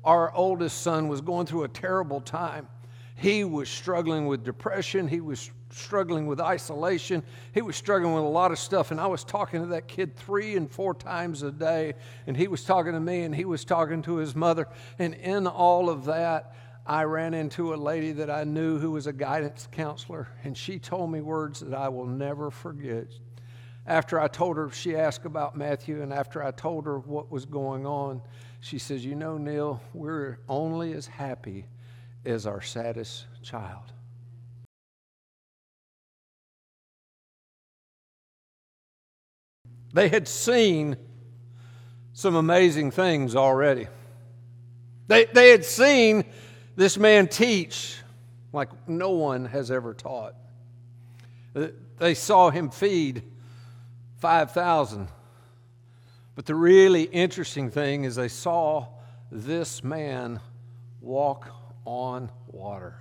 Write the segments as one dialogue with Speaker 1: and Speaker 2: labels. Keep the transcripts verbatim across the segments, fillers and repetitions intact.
Speaker 1: our oldest son was going through a terrible time. He was struggling with depression. He was struggling with isolation. He was struggling with a lot of stuff. And I was talking to that kid three and four times a day. And he was talking to me, and he was talking to his mother. And in all of that, I ran into a lady that I knew who was a guidance counselor. And she told me words that I will never forget. After I told her, she asked about Matthew, and after I told her what was going on, she says, you know, Neil, we're only as happy as our saddest child. They had seen some amazing things already. They, they had seen this man teach like no one has ever taught. They saw him feed five thousand. But the really interesting thing is they saw this man walk on water.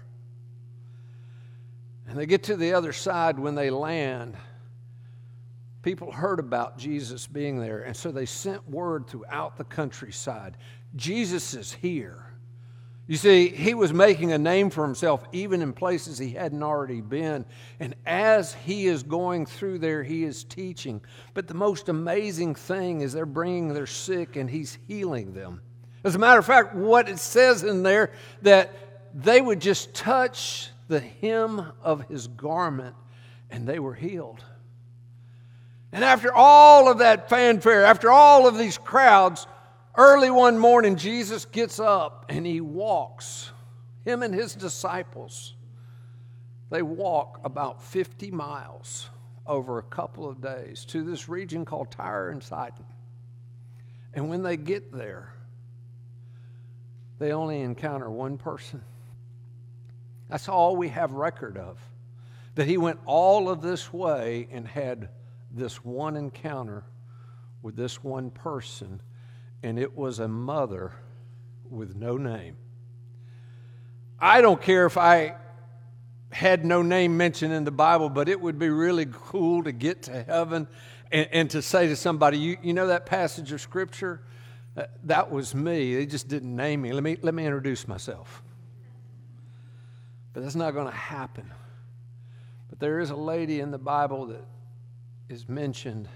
Speaker 1: And they get to the other side. When they land, people heard about Jesus being there, and so they sent word throughout the countryside. Jesus is here. You see, he was making a name for himself even in places he hadn't already been. And as he is going through there, he is teaching. But the most amazing thing is they're bringing their sick and he's healing them. As a matter of fact, what it says in there, that they would just touch the hem of his garment and they were healed. And after all of that fanfare, after all of these crowds, early one morning, Jesus gets up and he walks. Him and his disciples, they walk about fifty miles over a couple of days to this region called Tyre and Sidon. And when they get there, they only encounter one person. That's all we have record of. That he went all of this way and had this one encounter with this one person. And it was a mother with no name. I don't care if I had no name mentioned in the Bible, but it would be really cool to get to heaven and, and to say to somebody, you, you know that passage of Scripture? Uh, that was me. They just didn't name me. Let me, let me introduce myself. But that's not going to happen. But there is a lady in the Bible that is mentioned.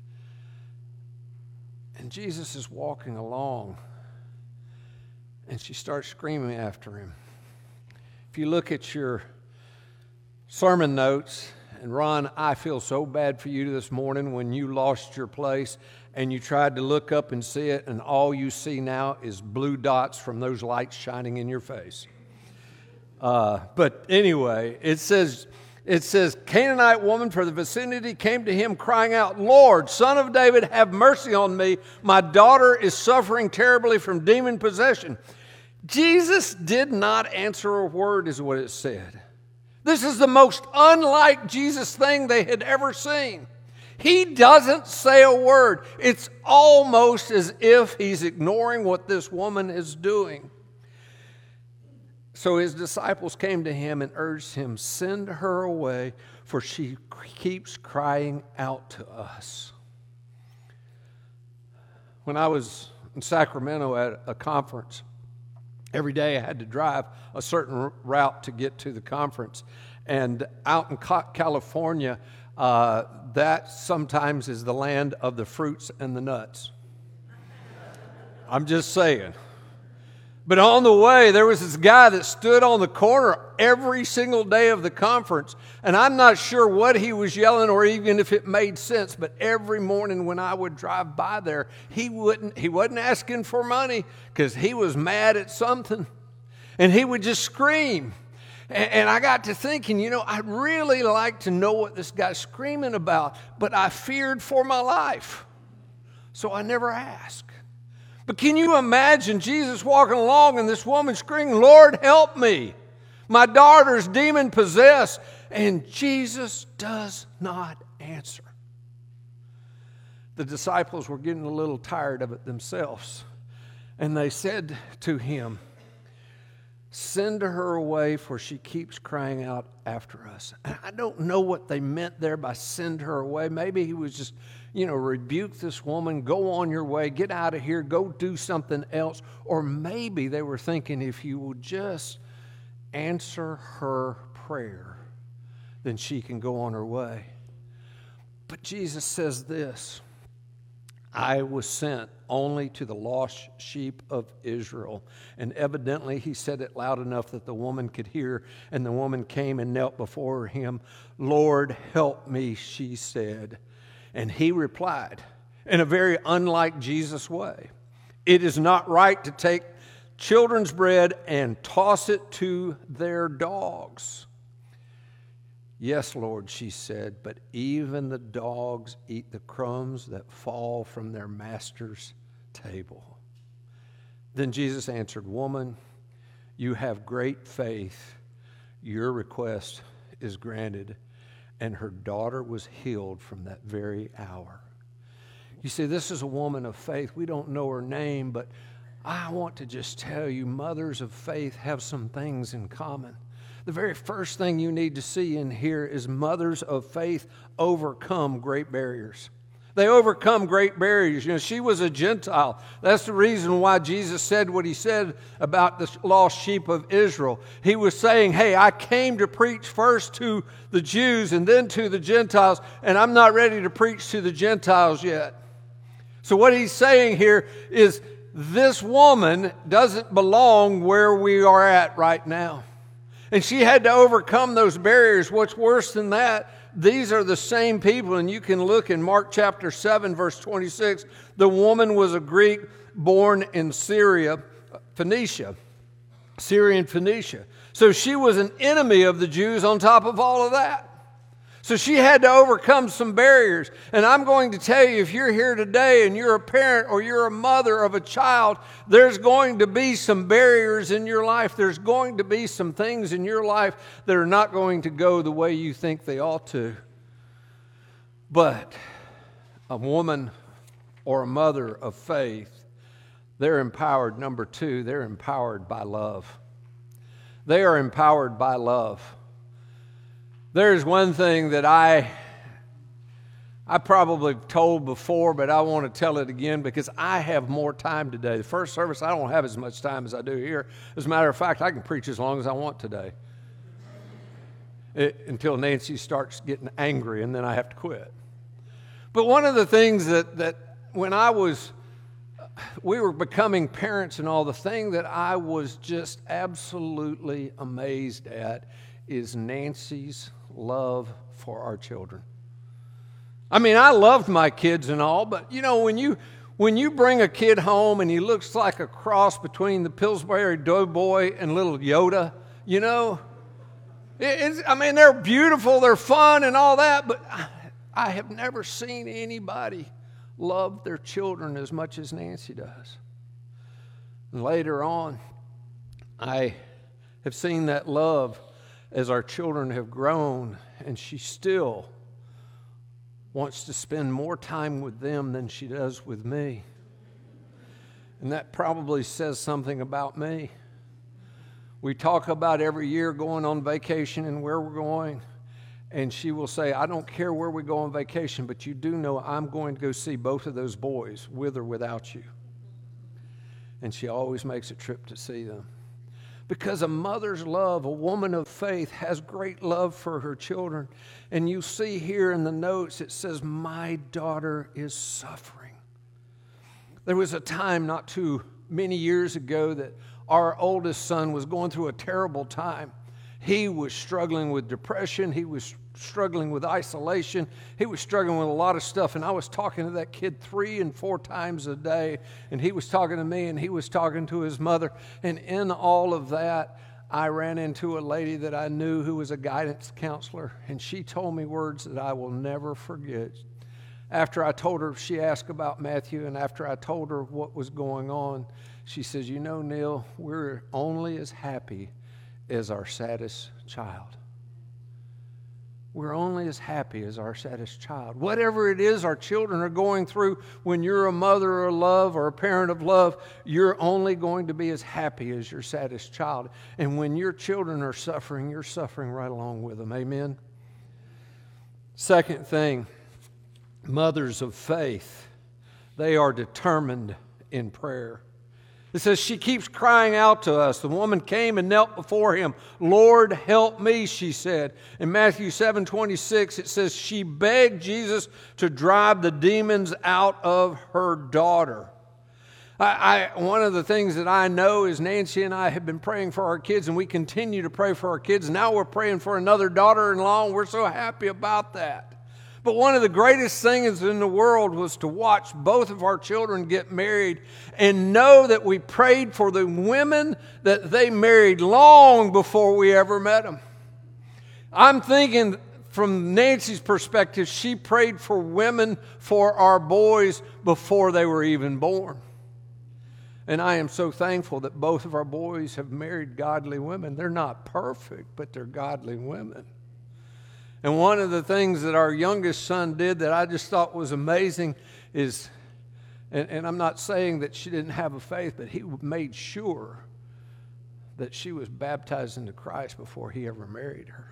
Speaker 1: And Jesus is walking along, and she starts screaming after him. If you look at your sermon notes, and Ron, I feel so bad for you this morning when you lost your place and you tried to look up and see it, and all you see now is blue dots from those lights shining in your face. Uh, but anyway, it says... It says, Canaanite woman for the vicinity came to him crying out, Lord, Son of David, have mercy on me. My daughter is suffering terribly from demon possession. Jesus did not answer a word is what it said. This is the most unlike Jesus thing they had ever seen. He doesn't say a word. It's almost as if he's ignoring what this woman is doing. So his disciples came to him and urged him, send her away, for she keeps crying out to us. When I was in Sacramento at a conference, every day I had to drive a certain route to get to the conference. And out in California, uh, that sometimes is the land of the fruits and the nuts. I'm just saying. But on the way, there was this guy that stood on the corner every single day of the conference. And I'm not sure what he was yelling or even if it made sense. But every morning when I would drive by there, he wouldn't, he wasn't asking for money because he was mad at something. And he would just scream. And, and I got to thinking, you know, I'd really like to know what this guy's screaming about. But I feared for my life. So I never asked. But can you imagine Jesus walking along and this woman screaming, Lord, help me. My daughter's demon possessed. And Jesus does not answer. The disciples were getting a little tired of it themselves. And they said to him, send her away, for she keeps crying out after us. And I don't know what they meant there by send her away. Maybe he was just, you know, rebuke this woman, go on your way, get out of here, go do something else. Or maybe they were thinking, if you will just answer her prayer, then she can go on her way. But Jesus says this, I was sent only to the lost sheep of Israel. And evidently he said it loud enough that the woman could hear, and the woman came and knelt before him. Lord, help me, she said. And he replied in a very unlike Jesus way, it is not right to take children's bread and toss it to their dogs. Yes, Lord, she said, but even the dogs eat the crumbs that fall from their master's table. Then Jesus answered, Woman, you have great faith. Your request is granted. And her daughter was healed from that very hour. You see, this is a woman of faith. We don't know her name, but I want to just tell you, mothers of faith have some things in common. The very first thing you need to see in here is mothers of faith overcome great barriers. They overcome great barriers. You know, she was a Gentile. That's the reason why Jesus said what he said about the lost sheep of Israel. He was saying, hey, I came to preach first to the Jews and then to the Gentiles, and I'm not ready to preach to the Gentiles yet. So what he's saying here is this woman doesn't belong where we are at right now. And she had to overcome those barriers. What's worse than that, these are the same people, and you can look in Mark chapter seven, verse twenty-six. The woman was a Greek born in Syria, Phoenicia, Syrian Phoenicia. So she was an enemy of the Jews on top of all of that. So she had to overcome some barriers. And I'm going to tell you, if you're here today and you're a parent or you're a mother of a child, there's going to be some barriers in your life. There's going to be some things in your life that are not going to go the way you think they ought to. But a woman or a mother of faith, they're empowered. Number two, they're empowered by love. They are empowered by love. There's one thing that I, I probably told before, but I want to tell it again because I have more time today. The first service, I don't have as much time as I do here. As a matter of fact, I can preach as long as I want today. It, until Nancy starts getting angry, and then I have to quit. But one of the things that, that when I was, we were becoming parents and all, the thing that I was just absolutely amazed at is Nancy's love for our children. I mean, I loved my kids and all, but you know, when you when you bring a kid home and he looks like a cross between the Pillsbury Doughboy and little Yoda, you know, it's, I mean, they're beautiful, they're fun and all that, but I, I have never seen anybody love their children as much as Nancy does. And later on, I have seen that love as our children have grown, and she still wants to spend more time with them than she does with me. And that probably says something about me. We talk about every year going on vacation and where we're going, and she will say, I don't care where we go on vacation, but you do know I'm going to go see both of those boys, with or without you. And she always makes a trip to see them. Because a mother's love, a woman of faith, has great love for her children. And you see here in the notes, it says, my daughter is suffering. There was a time not too many years ago that our oldest son was going through a terrible time. He was struggling with depression. He was struggling with isolation. He was struggling with a lot of stuff. And I was talking to that kid three and four times a day. And he was talking to me, and he was talking to his mother. And in all of that, I ran into a lady that I knew who was a guidance counselor. And she told me words that I will never forget. After I told her, she asked about Matthew, and after I told her what was going on, she says, you know, Neil, we're only as happy as our saddest child. We're only as happy as our saddest child. Whatever it is our children are going through, when you're a mother of love or a parent of love, you're only going to be as happy as your saddest child. And when your children are suffering, you're suffering right along with them. Amen? Second thing, mothers of faith, they are determined in prayer. It says she keeps crying out to us. The woman came and knelt before him. Lord, help me, she said. In Matthew seven twenty-six, it says she begged Jesus to drive the demons out of her daughter. I, I, one of the things that I know is Nancy and I have been praying for our kids, and we continue to pray for our kids. Now we're praying for another daughter-in-law, and we're so happy about that. But one of the greatest things in the world was to watch both of our children get married and know that we prayed for the women that they married long before we ever met them. I'm thinking from Nancy's perspective, she prayed for women for our boys before they were even born. And I am so thankful that both of our boys have married godly women. They're not perfect, but they're godly women. And one of the things that our youngest son did that I just thought was amazing is, and, and I'm not saying that she didn't have a faith, but he made sure that she was baptized into Christ before he ever married her.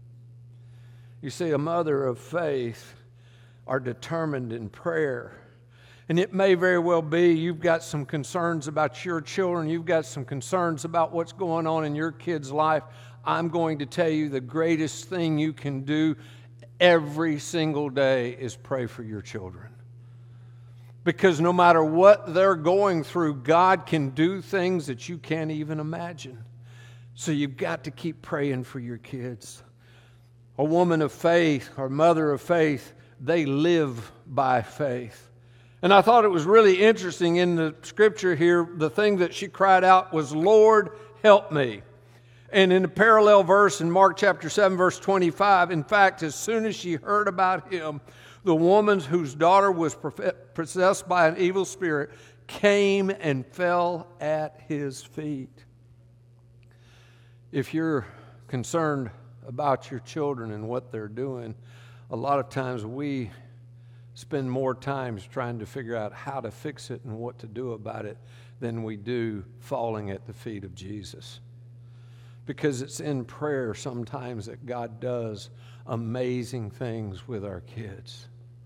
Speaker 1: You see, a mother of faith are determined in prayer. And it may very well be you've got some concerns about your children. You've got some concerns about what's going on in your kid's life. I'm going to tell you the greatest thing you can do every single day is pray for your children. Because no matter what they're going through, God can do things that you can't even imagine. So you've got to keep praying for your kids. A woman of faith or mother of faith, they live by faith. And I thought it was really interesting in the scripture here, the thing that she cried out was, Lord, help me. And in a parallel verse in Mark chapter seven, verse twenty-five, in fact, as soon as she heard about him, the woman whose daughter was possessed by an evil spirit came and fell at his feet. If you're concerned about your children and what they're doing, a lot of times we spend more time trying to figure out how to fix it and what to do about it than we do falling at the feet of Jesus. Because it's in prayer sometimes that God does amazing things with our kids.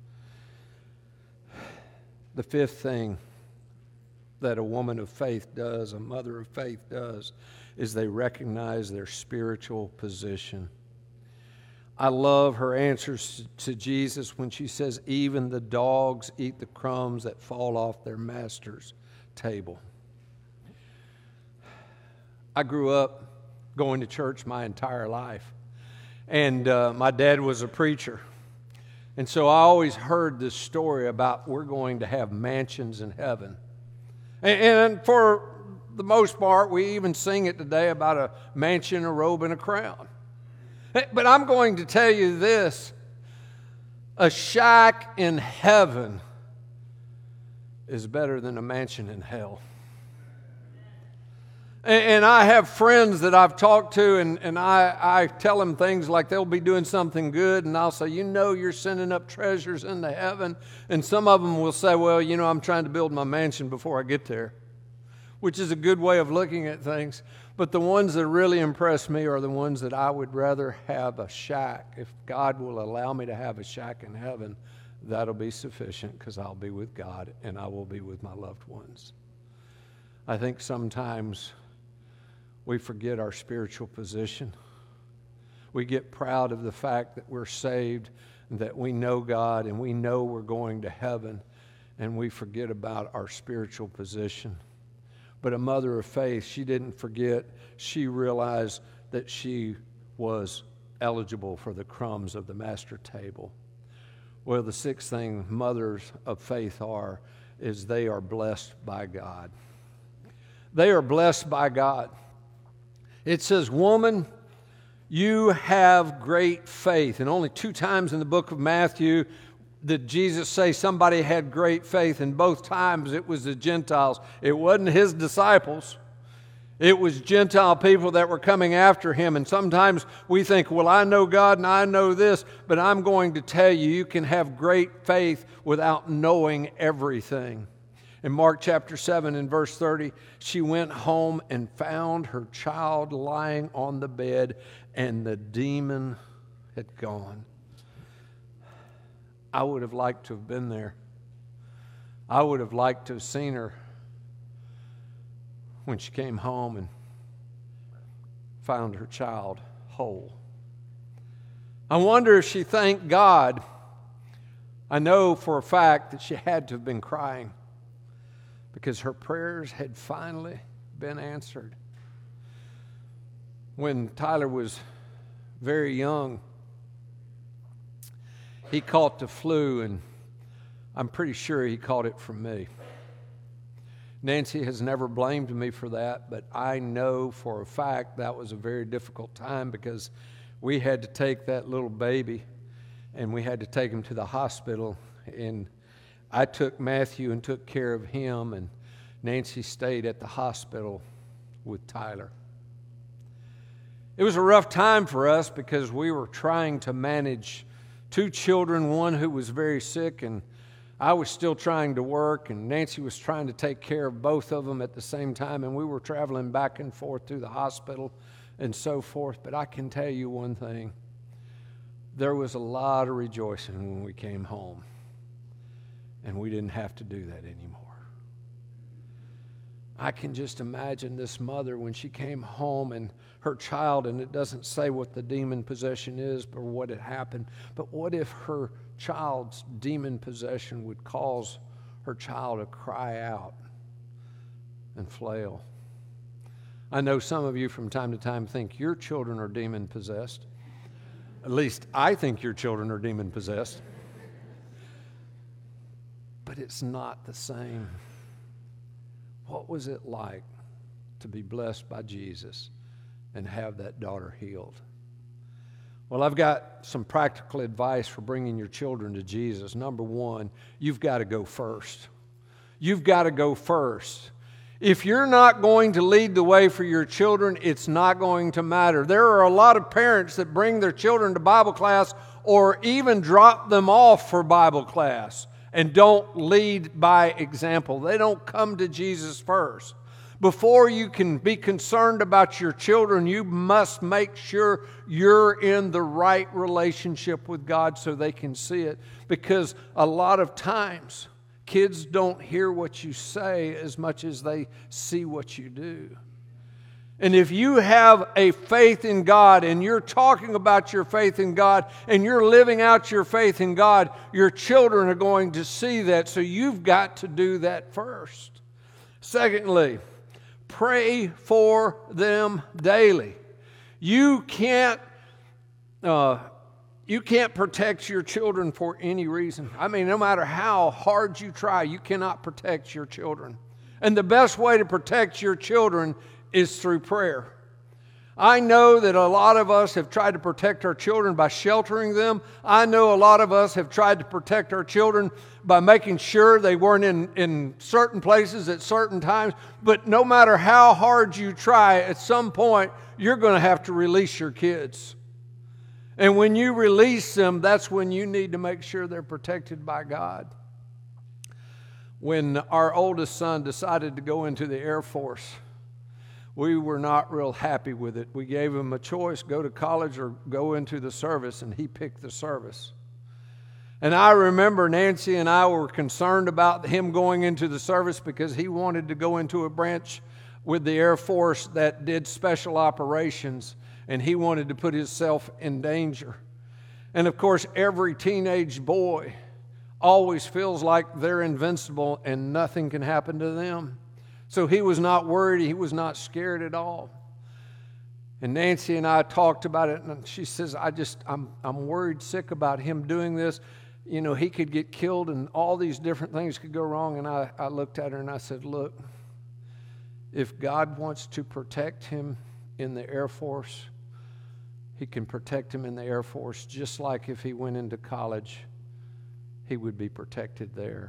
Speaker 1: The fifth thing that a woman of faith does, a mother of faith does, is they recognize their spiritual position. I love her answers to Jesus when she says, even the dogs eat the crumbs that fall off their master's table. I grew up going to church my entire life. And uh, my dad was a preacher. And so I always heard this story about we're going to have mansions in heaven. And, and for the most part, we even sing it today about a mansion, a robe, and a crown. But I'm going to tell you this. A shack in heaven is better than a mansion in hell. And I have friends that I've talked to, and, and I, I tell them things like they'll be doing something good, and I'll say, you know, you're sending up treasures into heaven. And some of them will say, well, you know, I'm trying to build my mansion before I get there, which is a good way of looking at things. But the ones that really impress me are the ones that I would rather have a shack. If God will allow me to have a shack in heaven, that'll be sufficient because I'll be with God and I will be with my loved ones. I think sometimes we forget our spiritual position. We get proud of the fact that we're saved, and that we know God, and we know we're going to heaven, and we forget about our spiritual position. But a mother of faith, she didn't forget. She realized that she was eligible for the crumbs of the master table. Well, the sixth thing mothers of faith are, is they are blessed by God. They are blessed by God. It says, woman, you have great faith. And only two times in the book of Matthew did Jesus say somebody had great faith. And both times it was the Gentiles. It wasn't his disciples. It was Gentile people that were coming after him. And sometimes we think, well, I know God and I know this, but I'm going to tell you, you can have great faith without knowing everything. In Mark chapter seven and verse thirty, she went home and found her child lying on the bed, and the demon had gone. I would have liked to have been there. I would have liked to have seen her when she came home and found her child whole. I wonder if she thanked God. I know for a fact that she had to have been crying because her prayers had finally been answered. When Tyler was very young, he caught the flu, and I'm pretty sure he caught it from me. Nancy has never blamed me for that, but I know for a fact that was a very difficult time because we had to take that little baby and we had to take him to the hospital. And I took Matthew and took care of him, and Nancy stayed at the hospital with Tyler. It was a rough time for us because we were trying to manage two children, one who was very sick, and I was still trying to work, and Nancy was trying to take care of both of them at the same time, and we were traveling back and forth to the hospital and so forth. But I can tell you one thing. There was a lot of rejoicing when we came home, and we didn't have to do that anymore. I can just imagine this mother when she came home and her child, and it doesn't say what the demon possession is or what had happened, but what if her child's demon possession would cause her child to cry out and flail? I know some of you from time to time think your children are demon possessed. At least I think your children are demon possessed. But it's not the same. What was it like to be blessed by Jesus and have that daughter healed? Well, I've got some practical advice for bringing your children to Jesus. Number one, you've got to go first. You've got to go first. If you're not going to lead the way for your children, it's not going to matter. There are a lot of parents that bring their children to Bible class or even drop them off for Bible class and don't lead by example. They don't come to Jesus first. Before you can be concerned about your children, you must make sure you're in the right relationship with God so they can see it. Because a lot of times, kids don't hear what you say as much as they see what you do. And if you have a faith in God and you're talking about your faith in God and you're living out your faith in God, your children are going to see that. So you've got to do that first. Secondly, pray for them daily. You can't, uh, you can't protect your children for any reason. I mean, no matter how hard you try, you cannot protect your children. And the best way to protect your children is through prayer. I know that a lot of us have tried to protect our children by sheltering them. I know a lot of us have tried to protect our children by making sure they weren't in, in certain places at certain times. But no matter how hard you try, at some point, you're going to have to release your kids. And when you release them, that's when you need to make sure they're protected by God. When our oldest son decided to go into the Air Force, we were not real happy with it. We gave him a choice, go to college or go into the service, and he picked the service. And I remember Nancy and I were concerned about him going into the service because he wanted to go into a branch with the Air Force that did special operations, and he wanted to put himself in danger. And of course, every teenage boy always feels like they're invincible and nothing can happen to them. So he was not worried. He was not scared at all. And Nancy and I talked about it, and she says, I just, I'm, I'm worried sick about him doing this. You know, he could get killed and all these different things could go wrong. And I, I looked at her and I said, look, if God wants to protect him in the Air Force, he can protect him in the Air Force, just like if he went into college, he would be protected there.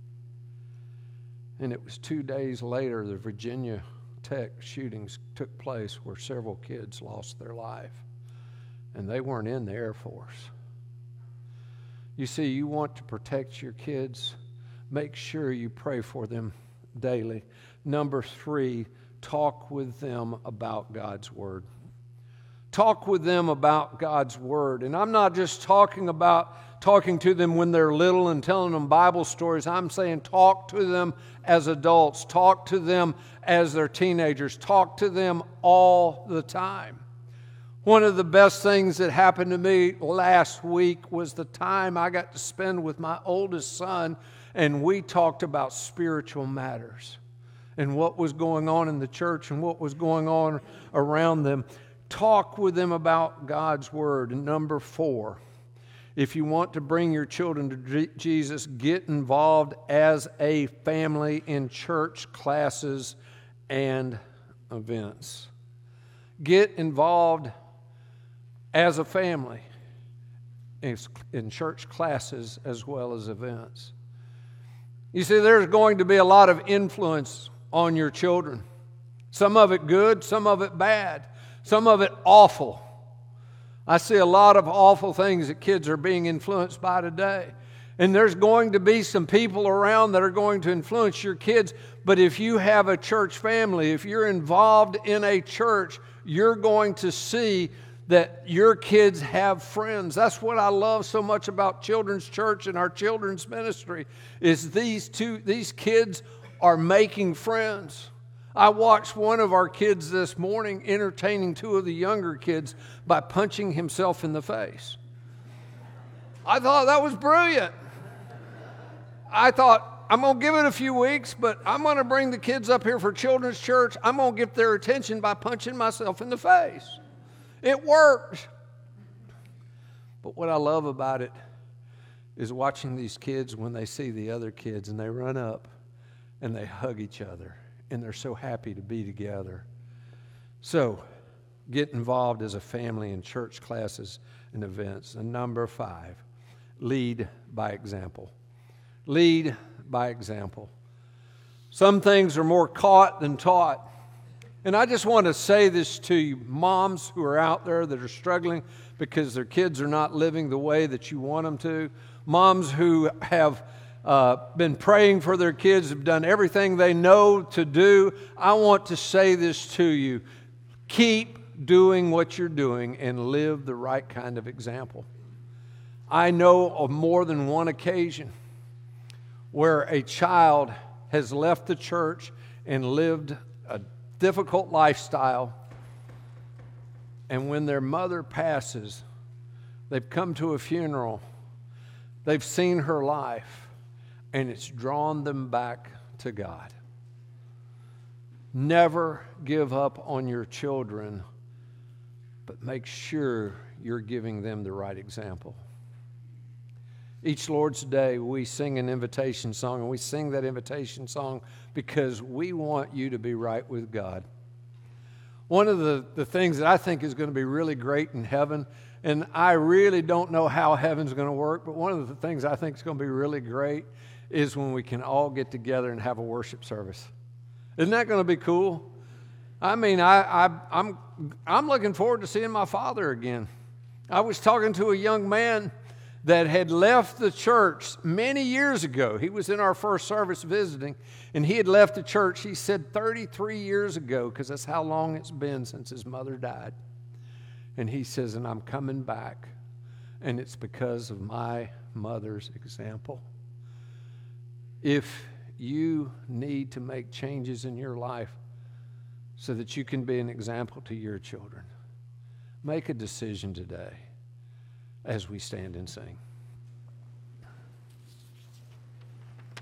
Speaker 1: And it was two days later, the Virginia Tech shootings took place where several kids lost their life. And they weren't in the Air Force. You see, you want to protect your kids, make sure you pray for them daily. Number three, talk with them about God's Word. talk with them about God's Word. And I'm not just talking about talking to them when they're little and telling them Bible stories. I'm saying talk to them as adults. Talk to them as they're teenagers. Talk to them all the time. One of the best things that happened to me last week was the time I got to spend with my oldest son, and we talked about spiritual matters and what was going on in the church and what was going on around them. Talk with them about God's Word. And number four, if you want to bring your children to Jesus, get involved as a family in church classes and events. Get involved as a family in church classes as well as events. You see, there's going to be a lot of influence on your children. Some of it good, some of it bad, some of it awful. I see a lot of awful things that kids are being influenced by today. And there's going to be some people around that are going to influence your kids. But if you have a church family, if you're involved in a church, you're going to see that your kids have friends. That's what I love so much about Children's Church and our children's ministry, is these two, these kids are making friends. I watched one of our kids this morning entertaining two of the younger kids by punching himself in the face. I thought that was brilliant. I thought, I'm going to give it a few weeks, but I'm going to bring the kids up here for Children's Church. I'm going to get their attention by punching myself in the face. It worked. But what I love about it is watching these kids when they see the other kids and they run up and they hug each other and they're so happy to be together. So, get involved as a family in church classes and events. And number five, lead by example. Lead by example. Some things are more caught than taught. And I just want to say this to you, moms who are out there that are struggling because their kids are not living the way that you want them to. Moms who have uh, been praying for their kids, have done everything they know to do. I want to say this to you. Keep doing what you're doing and live the right kind of example. I know of more than one occasion where a child has left the church and lived a difficult lifestyle, and when their mother passes, they've come to a funeral, they've seen her life, and it's drawn them back to God. Never give up on your children, but make sure you're giving them the right example. Each Lord's Day, we sing an invitation song, and we sing that invitation song because we want you to be right with God. One of the, the things that I think is going to be really great in heaven, and I really don't know how heaven's going to work, but one of the things I think is going to be really great is when we can all get together and have a worship service. Isn't that going to be cool? I mean, I, I, I'm, I'm looking forward to seeing my father again. I was talking to a young man that had left the church many years ago. He was in our first service visiting, and he had left the church, he said, thirty-three years ago, because that's how long it's been since his mother died. And he says, and I'm coming back, and it's because of my mother's example. If you need to make changes in your life so that you can be an example to your children, make a decision today as we stand and sing.